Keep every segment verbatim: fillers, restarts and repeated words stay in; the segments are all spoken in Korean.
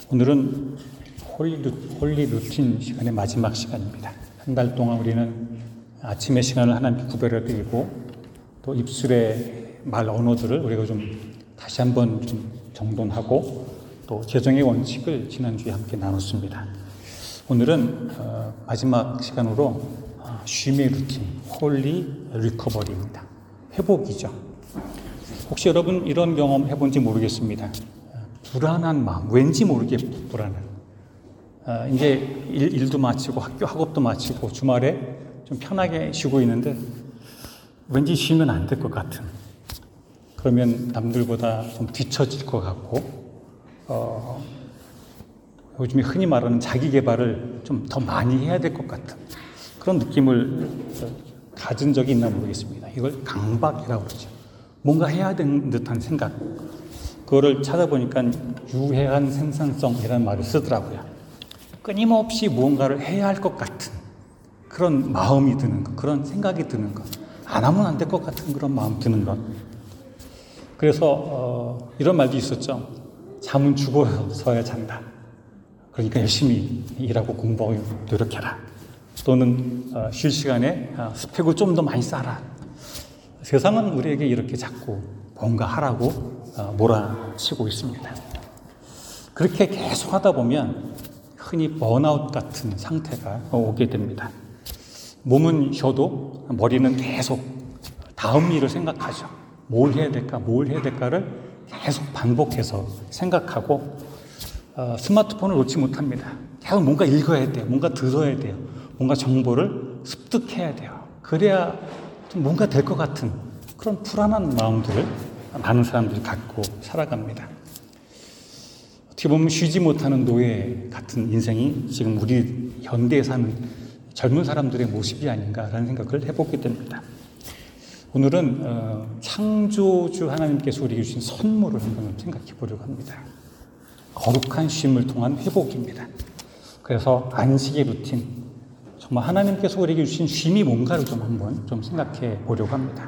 오늘은 홀리, 루, 홀리 루틴 시간의 마지막 시간입니다. 한 달 동안 우리는 아침의 시간을 하나님께 구별해 드리고 또 입술의 말 언어들을 우리가 좀 다시 한번 좀 정돈하고 또 재정의 원칙을 지난주에 함께 나눴습니다. 오늘은 어, 마지막 시간으로 어, 쉼의 루틴, 홀리 리커버리입니다. 회복이죠. 혹시 여러분 이런 경험 해본지 모르겠습니다. 불안한 마음, 왠지 모르게 불안한. 아, 이제 일, 일도 마치고 학교 학업도 마치고 주말에 좀 편하게 쉬고 있는데 왠지 쉬면 안 될 것 같은. 그러면 남들보다 좀 뒤처질 것 같고, 어, 요즘에 흔히 말하는 자기 개발을 좀 더 많이 해야 될 것 같은 그런 느낌을 가진 적이 있나 모르겠습니다. 이걸 강박이라고 그러죠. 뭔가 해야 되는 듯한 생각. 그거를 찾아보니까 유해한 생산성이라는 말을 쓰더라고요. 끊임없이 무언가를 해야 할 것 같은 그런 마음이 드는 것, 그런 생각이 드는 것, 안 하면 안 될 것 같은 그런 마음 드는 것. 그래서 어, 이런 말도 있었죠. 잠은 죽어서야 잔다. 그러니까 열심히 일하고 공부하고 노력해라. 또는 어, 쉴 시간에 어, 스펙을 좀 더 많이 쌓아라. 세상은 우리에게 이렇게 자꾸 뭔가 하라고 몰아치고 있습니다. 그렇게 계속 하다 보면 흔히 번아웃 같은 상태가 오게 됩니다. 몸은 쉬어도 머리는 계속 다음 일을 생각하죠. 뭘 해야 될까, 뭘 해야 될까를 계속 반복해서 생각하고 어, 스마트폰을 놓지 못합니다. 계속 뭔가 읽어야 돼요. 뭔가 들어야 돼요. 뭔가 정보를 습득해야 돼요. 그래야 좀 뭔가 될 것 같은 그런 불안한 마음들을 많은 사람들이 갖고 살아갑니다. 어떻게 보면 쉬지 못하는 노예 같은 인생이 지금 우리 현대에 사는 젊은 사람들의 모습이 아닌가라는 생각을 해보게 됩니다. 오늘은 어, 창조주 하나님께서 우리에게 주신 선물을 한번 생각해 보려고 합니다. 거룩한 쉼을 통한 회복입니다. 그래서 안식의 루틴, 정말 하나님께서 우리에게 주신 쉼이 뭔가를 좀 한번 좀 생각해 보려고 합니다.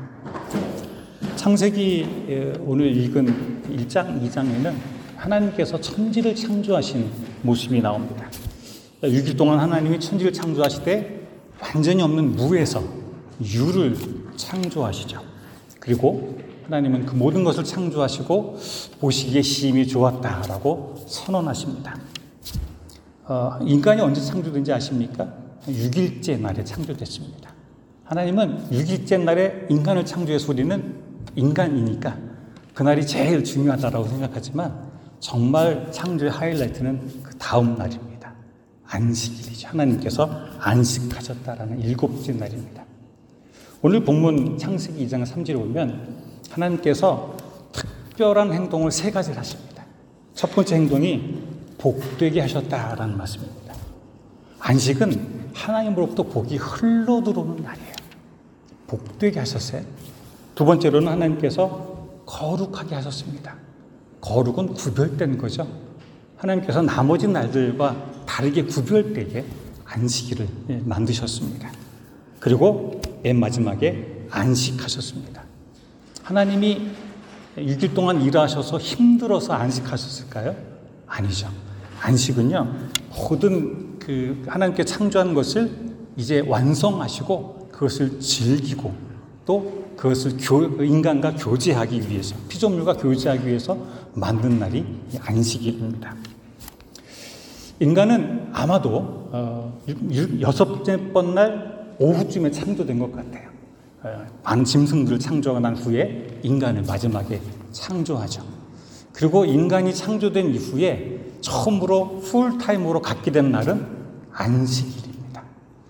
창세기 오늘 읽은 일 장, 이 장에는 하나님께서 천지를 창조하신 모습이 나옵니다. 육 일 동안 하나님이 천지를 창조하시되 완전히 없는 무에서 유를 창조하시죠. 그리고 하나님은 그 모든 것을 창조하시고 보시기에 심히 좋았다라고 선언하십니다. 어, 인간이 언제 창조된지 아십니까? 육 일째 날에 창조됐습니다. 하나님은 육 일째 날에 인간을 창조해서 우리는 인간이니까 그날이 제일 중요하다고 생각하지만 정말 창조의 하이라이트는 그 다음 날입니다. 안식일이죠. 하나님께서 안식하셨다라는 일곱째 날입니다. 오늘 본문 창세기 이 장 삼 절에 보면 하나님께서 특별한 행동을 세 가지를 하십니다. 첫 번째 행동이 복되게 하셨다라는 말씀입니다. 안식은 하나님으로부터 복이 흘러 들어오는 날이에요. 복되게 하셨어요. 두 번째로는 하나님께서 거룩하게 하셨습니다. 거룩은 구별된 거죠. 하나님께서 나머지 날들과 다르게 구별되게 안식일을 만드셨습니다. 그리고 맨 마지막에 안식하셨습니다. 하나님이 육 일 동안 일하셔서 힘들어서 안식하셨을까요? 아니죠. 안식은요, 모든 그 하나님께 창조한 것을 이제 완성하시고 그것을 즐기고 또 그것을 교, 인간과 교제하기 위해서, 피조물과 교제하기 위해서 만든 날이 안식일입니다. 인간은 아마도 어, 여섯째 번 날 오후쯤에 창조된 것 같아요. 어, 많은 짐승들을 창조하고 난 후에 인간을 마지막에 창조하죠. 그리고 인간이 창조된 이후에 처음으로 풀타임으로 갖게 된 날은 안식일입니다.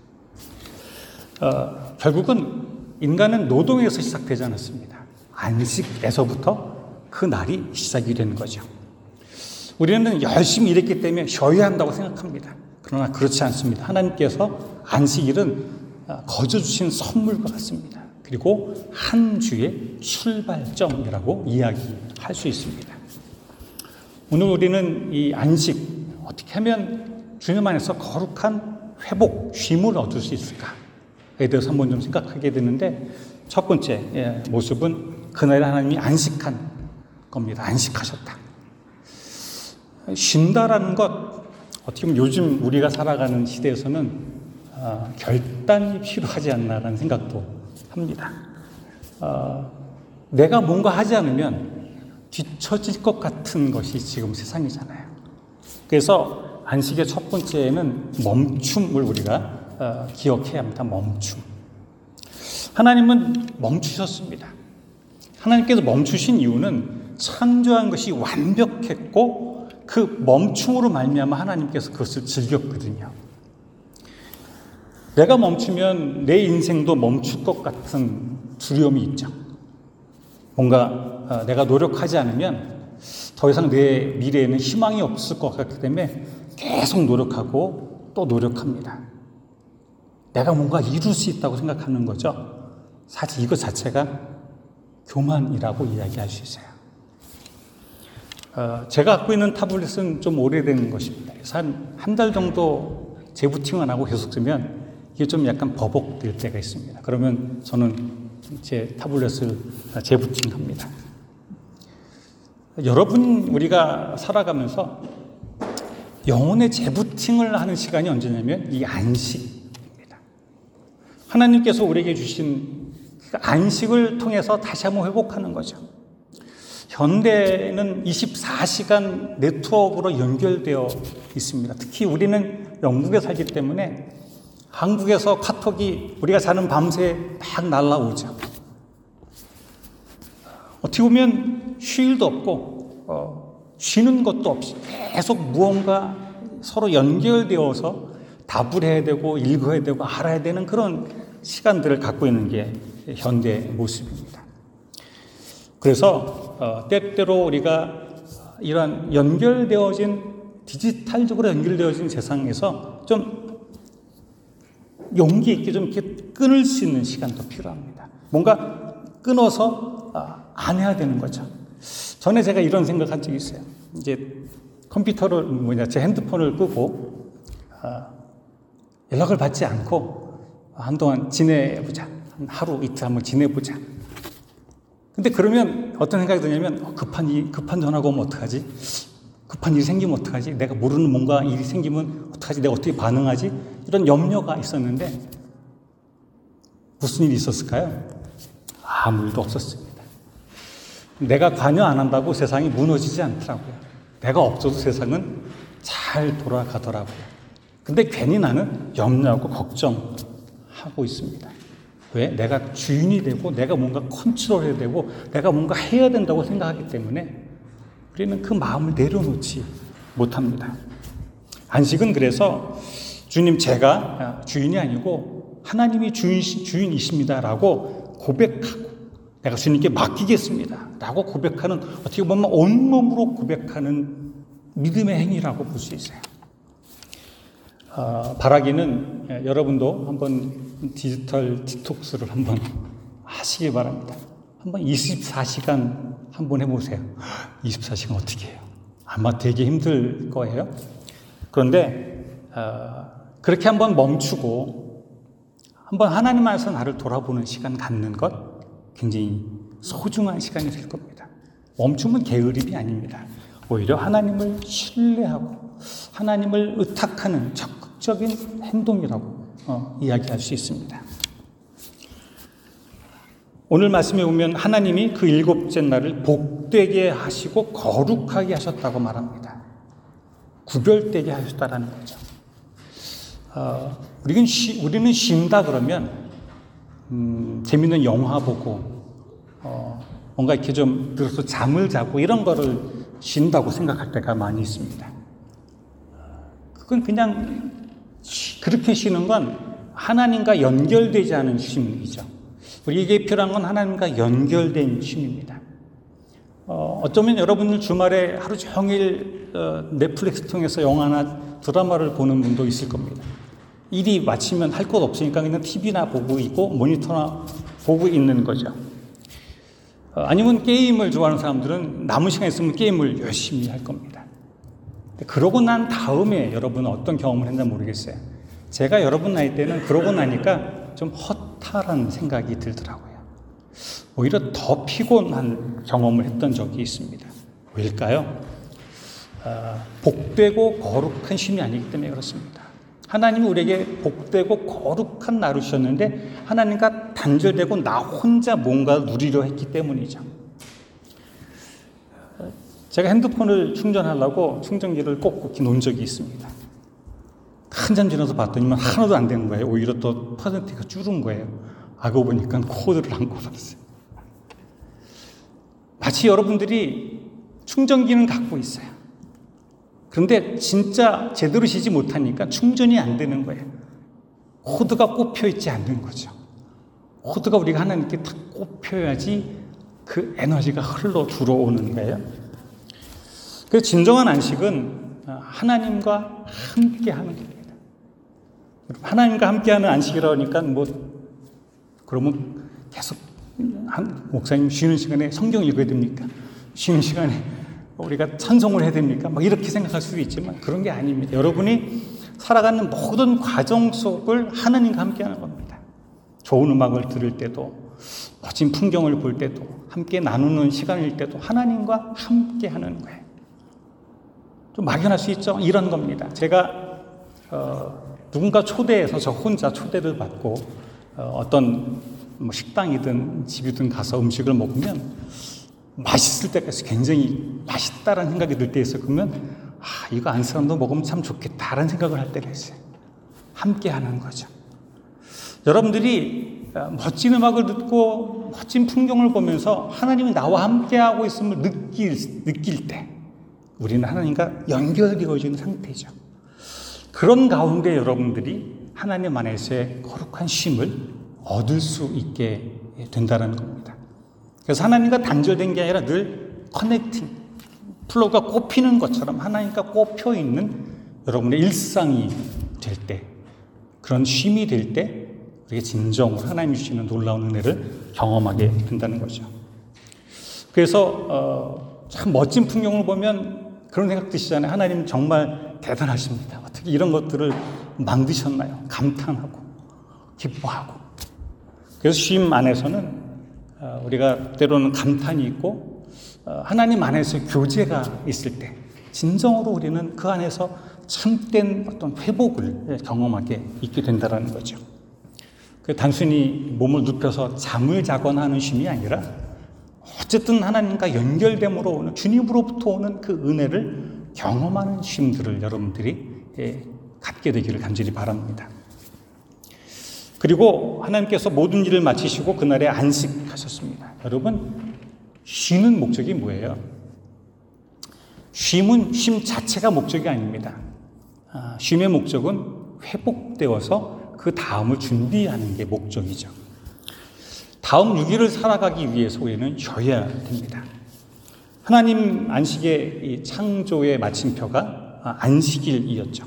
어, 결국은 인간은 노동에서 시작되지 않았습니다. 안식에서부터 그 날이 시작이 되는 거죠. 우리는 열심히 일했기 때문에 쉬어야 한다고 생각합니다. 그러나 그렇지 않습니다. 하나님께서 안식일은 거저 주신 선물과 같습니다. 그리고 한 주의 출발점이라고 이야기할 수 있습니다. 오늘 우리는 이 안식, 어떻게 하면 주님 안에서 거룩한 회복, 쉼을 얻을 수 있을까? 에 대해서 한번 좀 생각하게 되는데 첫 번째 모습은 그날에 하나님이 안식한 겁니다. 안식하셨다. 쉰다라는 것, 어떻게 보면 요즘 우리가 살아가는 시대에서는 어, 결단이 필요하지 않나라는 생각도 합니다. 어, 내가 뭔가 하지 않으면 뒤처질 것 같은 것이 지금 세상이잖아요. 그래서 안식의 첫 번째는 멈춤을 우리가 어, 기억해야 합니다. 멈춤. 하나님은 멈추셨습니다. 하나님께서 멈추신 이유는 창조한 것이 완벽했고 그 멈춤으로 말미암아 하나님께서 그것을 즐겼거든요. 내가 멈추면 내 인생도 멈출 것 같은 두려움이 있죠. 뭔가 내가 노력하지 않으면 더 이상 내 미래에는 희망이 없을 것 같기 때문에 계속 노력하고 또 노력합니다. 내가 뭔가 이룰 수 있다고 생각하는 거죠. 사실 이것 자체가 교만이라고 이야기할 수 있어요. 어, 제가 갖고 있는 타블렛은 좀 오래된 것입니다. 그래서 한 한 달 정도 재부팅 안 하고 계속 쓰면 이게 좀 약간 버벅될 때가 있습니다. 그러면 저는 제 타블렛을 재부팅합니다. 여러분, 우리가 살아가면서 영혼의 재부팅을 하는 시간이 언제냐면 이 안식입니다. 하나님께서 우리에게 주신 그 안식을 통해서 다시 한번 회복하는 거죠. 현대는 이십사 시간 네트워크로 연결되어 있습니다. 특히 우리는 영국에 살기 때문에 한국에서 카톡이 우리가 자는 밤새 막 날라오죠. 어떻게 보면 쉴 일도 없고 어, 쉬는 것도 없이 계속 무언가 서로 연결되어서 답을 해야 되고 읽어야 되고 알아야 되는 그런 시간들을 갖고 있는 게 현대 모습입니다. 그래서 어, 때때로 우리가 이런 연결되어진 디지털적으로 연결되어진 세상에서 좀 용기 있게 좀 이렇게 끊을 수 있는 시간도 필요합니다. 뭔가 끊어서 안 해야 되는 거죠. 전에 제가 이런 생각한 적이 있어요. 이제 컴퓨터를 뭐냐 제 핸드폰을 끄고 연락을 받지 않고 한동안 지내보자. 하루 이틀 한번 지내보자. 근데 그러면 어떤 생각이 드냐면 급한 일, 급한 전화가 오면 어떡하지? 급한 일이 생기면 어떡하지? 내가 모르는 뭔가 일이 생기면 어떡하지? 내가 어떻게 반응하지? 이런 염려가 있었는데 무슨 일이 있었을까요? 아무 일도 없었습니다. 내가 관여 안 한다고 세상이 무너지지 않더라고요. 내가 없어도 세상은 잘 돌아가더라고요. 근데 괜히 나는 염려하고 걱정하고 있습니다. 왜? 내가 주인이 되고 내가 뭔가 컨트롤해야 되고 내가 뭔가 해야 된다고 생각하기 때문에 우리는 그 마음을 내려놓지 못합니다. 안식은 그래서 주님 제가 주인이 아니고 하나님이 주인, 주인이십니다라고 고백하고 내가 주님께 맡기겠습니다라고 고백하는 어떻게 보면 온몸으로 고백하는 믿음의 행위라고 볼 수 있어요. 어, 바라기는 여러분도 한번 디지털 디톡스를 한번 하시기 바랍니다. 한번 이십사 시간 한번 해보세요. 이십사 시간 어떻게 해요? 아마 되게 힘들 거예요. 그런데 어, 그렇게 한번 멈추고 한번 하나님 안에서 나를 돌아보는 시간 갖는 것 굉장히 소중한 시간이 될 겁니다. 멈춤은 게으름이 아닙니다. 오히려 하나님을 신뢰하고 하나님을 의탁하는 적극적인 행동이라고 어, 이야기할 수 있습니다. 오늘 말씀에 보면 하나님이 그 일곱째 날을 복되게 하시고 거룩하게 하셨다고 말합니다. 구별되게 하셨다라는 거죠. 어, 우리는, 쉬, 우리는 쉰다 그러면 음, 재밌는 영화 보고 어, 뭔가 이렇게 좀 들어서 잠을 자고 이런 거를 쉰다고 생각할 때가 많이 있습니다. 그건 그냥 쉬, 그렇게 쉬는 건 하나님과 연결되지 않은 쉼이죠. 우리에게 필요한 건 하나님과 연결된 쉼입니다. 어, 어쩌면 여러분들 주말에 하루 종일 어, 넷플릭스 통해서 영화나 드라마를 보는 분도 있을 겁니다. 일이 마치면 할 것 없으니까 그냥 티비나 보고 있고 모니터나 보고 있는 거죠. 어, 아니면 게임을 좋아하는 사람들은 남은 시간 있으면 게임을 열심히 할 겁니다. 그러고 난 다음에 여러분은 어떤 경험을 했나 모르겠어요. 제가 여러분 나이 때는 그러고 나니까 좀 허탈한 생각이 들더라고요. 오히려 더 피곤한 경험을 했던 적이 있습니다. 왜일까요? 복되고 거룩한 쉼이 아니기 때문에 그렇습니다. 하나님이 우리에게 복되고 거룩한 날을 주셨는데 하나님과 단절되고 나 혼자 뭔가 누리려 했기 때문이죠. 제가 핸드폰을 충전하려고 충전기를 꽂고 놓은 적이 있습니다. 한참 지나서 봤더니 하나도 안 되는 거예요. 오히려 또 퍼센트가 줄은 거예요. 알고 보니까 코드를 안 꽂았어요. 마치 여러분들이 충전기는 갖고 있어요. 그런데 진짜 제대로 쉬지 못하니까 충전이 안 되는 거예요. 코드가 꼽혀 있지 않는 거죠. 코드가 우리가 하나님께 딱 꼽혀야지 그 에너지가 흘러 들어오는 거예요. 그래서 진정한 안식은 하나님과 함께 하는 겁니다. 하나님과 함께 하는 안식이라고 하니까 뭐 그러면 계속 한 목사님 쉬는 시간에 성경 읽어야 됩니까? 쉬는 시간에 우리가 찬송을 해야 됩니까? 막 이렇게 생각할 수도 있지만 그런 게 아닙니다. 여러분이 살아가는 모든 과정 속을 하나님과 함께 하는 겁니다. 좋은 음악을 들을 때도 멋진 풍경을 볼 때도 함께 나누는 시간일 때도 하나님과 함께 하는 거예요. 좀 막연할 수 있죠? 이런 겁니다. 제가 어, 누군가 초대해서 저 혼자 초대를 받고 어, 어떤 뭐 식당이든 집이든 가서 음식을 먹으면 맛있을 때까지 굉장히 맛있다라는 생각이 들 때 있어요. 그러면 아, 이거 안 사람도 먹으면 참 좋겠다라는 생각을 할 때가 있어요. 함께 하는 거죠. 여러분들이 멋진 음악을 듣고 멋진 풍경을 보면서 하나님이 나와 함께하고 있음을 느낄, 느낄 때 우리는 하나님과 연결되어지는 상태죠. 그런 가운데 여러분들이 하나님 안에서의 거룩한 쉼을 얻을 수 있게 된다는 겁니다. 그래서 하나님과 단절된 게 아니라 늘 커넥팅, 플로우가 꼽히는 것처럼 하나님과 꼽혀 있는 여러분의 일상이 될 때, 그런 쉼이 될 때 우리가 진정으로 하나님이 주시는 놀라운 은혜를 경험하게 된다는 거죠. 그래서 어, 참 멋진 풍경을 보면 그런 생각 드시잖아요. 하나님 정말 대단하십니다. 어떻게 이런 것들을 만드셨나요? 감탄하고 기뻐하고. 그래서 쉼 안에서는 우리가 때로는 감탄이 있고 하나님 안에서 교제가 있을 때 진정으로 우리는 그 안에서 참된 어떤 회복을 경험하게 있게 된다는 거죠. 단순히 몸을 눕혀서 잠을 자거나 하는 쉼이 아니라 어쨌든 하나님과 연결됨으로 오는 주님으로부터 오는 그 은혜를 경험하는 쉼들을 여러분들이 갖게 되기를 간절히 바랍니다. 그리고 하나님께서 모든 일을 마치시고 그날에 안식하셨습니다. 여러분, 쉬는 목적이 뭐예요? 쉼은 쉼 자체가 목적이 아닙니다. 아, 쉼의 목적은 회복되어서 그 다음을 준비하는 게 목적이죠. 다음 육 일을 살아가기 위해서 우리는 쉬어야 됩니다. 하나님 안식의 이 창조의 마침표가 안식일이었죠.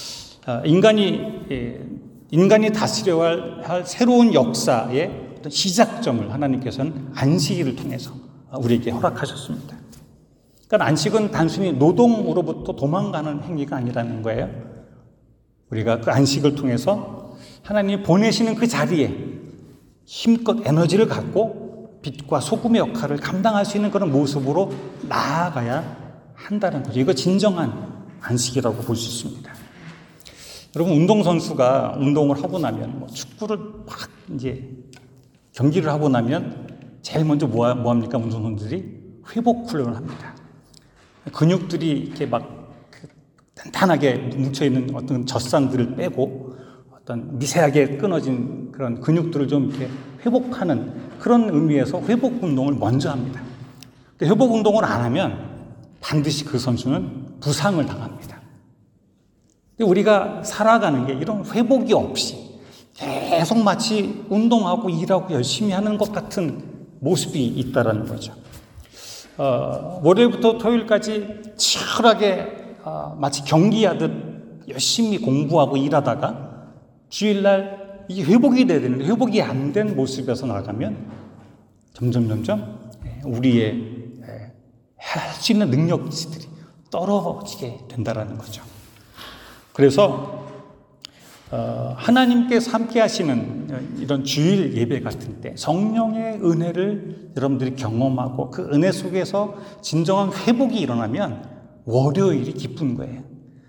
인간이 인간이 다스려야 할 새로운 역사의 어떤 시작점을 하나님께서는 안식일을 통해서 우리에게 허락하셨습니다. 그러니까 안식은 단순히 노동으로부터 도망가는 행위가 아니라는 거예요. 우리가 그 안식을 통해서 하나님이 보내시는 그 자리에 힘껏 에너지를 갖고 빛과 소금의 역할을 감당할 수 있는 그런 모습으로 나아가야 한다는 거죠. 이거 진정한 안식이라고 볼 수 있습니다. 여러분, 운동선수가 운동을 하고 나면, 뭐 축구를 막 이제 경기를 하고 나면 제일 먼저 뭐, 뭐 합니까? 운동선수들이 회복 훈련을 합니다. 근육들이 이렇게 막 단단하게 뭉쳐있는 어떤 젖산들을 빼고 어떤 미세하게 끊어진 그런 근육들을 좀 이렇게 회복하는 그런 의미에서 회복 운동을 먼저 합니다. 회복 운동을 안 하면 반드시 그 선수는 부상을 당합니다. 우리가 살아가는 게 이런 회복이 없이 계속 마치 운동하고 일하고 열심히 하는 것 같은 모습이 있다라는 거죠. 어, 월요일부터 토요일까지 치열하게 어, 마치 경기하듯 열심히 공부하고 일하다가 주일날 이게 회복이 돼야 되는데 회복이 안 된 모습에서 나가면 점점 점점 우리의 할 수 있는 능력치들이 떨어지게 된다라는 거죠. 그래서 어, 하나님께서 함께 하시는 이런 주일 예배 같은 때 성령의 은혜를 여러분들이 경험하고 그 은혜 속에서 진정한 회복이 일어나면 월요일이 기쁜 거예요.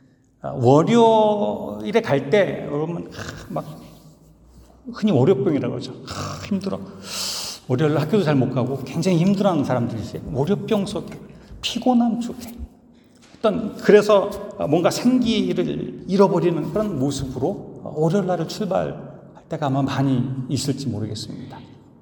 월요일에 갈 때 여러분 막 흔히 월요병이라고 그러죠. 아, 힘들어. 월요일 학교도 잘 못 가고 굉장히 힘들어하는 사람들이 있어요. 월요병 속에, 피곤함 속에 어떤, 그래서 뭔가 생기를 잃어버리는 그런 모습으로 월요일 날을 출발할 때가 아마 많이 있을지 모르겠습니다.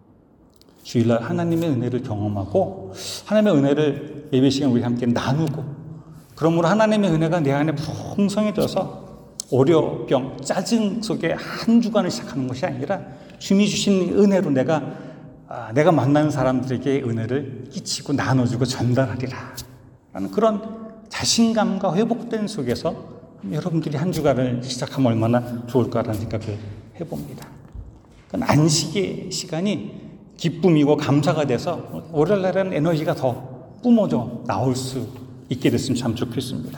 주일날 하나님의 은혜를 경험하고 하나님의 은혜를 예배 시간 우리 함께 나누고, 그러므로 하나님의 은혜가 내 안에 풍성해져서 월요병, 짜증 속에 한 주간을 시작하는 것이 아니라 주님이 주신 은혜로 내가 아, 내가 만나는 사람들에게 은혜를 끼치고 나눠주고 전달하리라 라는 그런 자신감과 회복된 속에서 여러분들이 한 주간을 시작하면 얼마나 좋을까라는 생각을 해봅니다. 그러니까 안식의 시간이 기쁨이고 감사가 돼서 월요일날에는 에너지가 더 뿜어져 나올 수 있게 됐으면 참 좋겠습니다.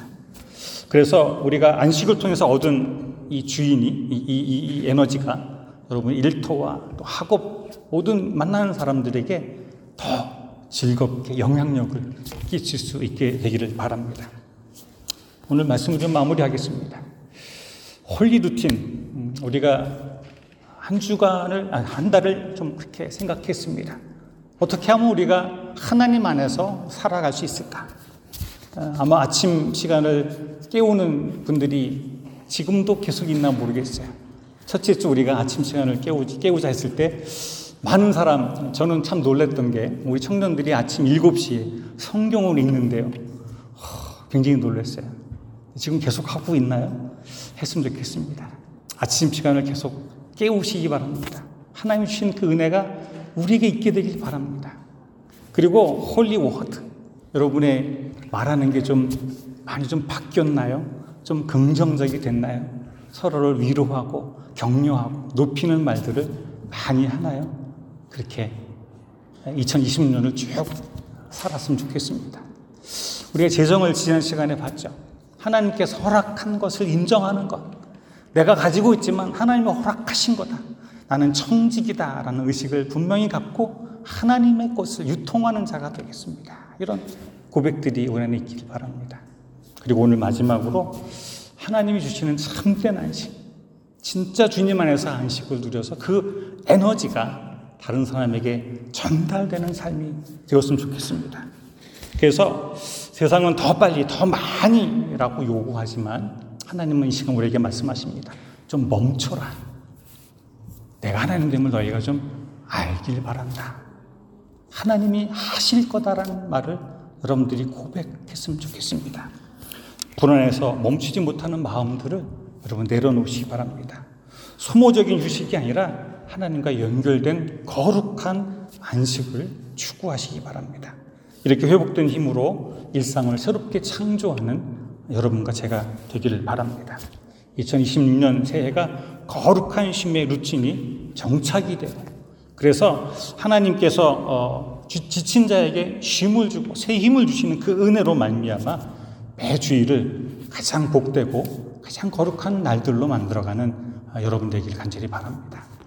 그래서 우리가 안식을 통해서 얻은 이 주인이, 이, 이, 이 에너지가 여러분 일터와 또 학업 모든 만나는 사람들에게 더 즐겁게 영향력을 끼칠 수 있게 되기를 바랍니다. 오늘 말씀을 좀 마무리하겠습니다. 홀리 루틴, 우리가 한 주간을, 아니, 한 달을 좀 그렇게 생각했습니다. 어떻게 하면 우리가 하나님 안에서 살아갈 수 있을까? 아마 아침 시간을 깨우는 분들이 지금도 계속 있나 모르겠어요. 첫째 주 우리가 아침 시간을 깨우지, 깨우자 했을 때 많은 사람, 저는 참 놀랐던 게 우리 청년들이 아침 일곱 시에 성경을 읽는데요. 굉장히 놀랐어요. 지금 계속 하고 있나요? 했으면 좋겠습니다. 아침 시간을 계속 깨우시기 바랍니다. 하나님이 주신 그 은혜가 우리에게 있게 되길 바랍니다. 그리고 홀리 워드, 여러분의 말하는 게 좀 많이 좀 바뀌었나요? 좀 긍정적이 됐나요? 서로를 위로하고 격려하고 높이는 말들을 많이 하나요? 그렇게 이천이십 년을 쭉 살았으면 좋겠습니다. 우리가 재정을 지난 시간에 봤죠. 하나님께서 허락한 것을 인정하는 것. 내가 가지고 있지만 하나님이 허락하신 거다. 나는 청직이다라는 의식을 분명히 갖고 하나님의 것을 유통하는 자가 되겠습니다. 이런 고백들이 우리 안에 있길 바랍니다. 그리고 오늘 마지막으로 하나님이 주시는 참된 안식, 진짜 주님 안에서 안식을 누려서 그 에너지가 다른 사람에게 전달되는 삶이 되었으면 좋겠습니다. 그래서 세상은 더 빨리, 더 많이라고 요구하지만 하나님은 이 시간 우리에게 말씀하십니다. 좀 멈춰라. 내가 하나님됨을 너희가 좀 알길 바란다. 하나님이 하실 거다라는 말을 여러분들이 고백했으면 좋겠습니다. 불안해서 멈추지 못하는 마음들을 여러분 내려놓으시기 바랍니다. 소모적인 휴식이 아니라 하나님과 연결된 거룩한 안식을 추구하시기 바랍니다. 이렇게 회복된 힘으로 일상을 새롭게 창조하는 여러분과 제가 되기를 바랍니다. 이천이십육 년 새해가 거룩한 쉼의 루틴이 정착이 되고, 그래서 하나님께서 어, 지친 자에게 쉼을 주고 새 힘을 주시는 그 은혜로 말미암아 매 주일을 가장 복되고 가장 거룩한 날들로 만들어가는 여러분 되기를 간절히 바랍니다.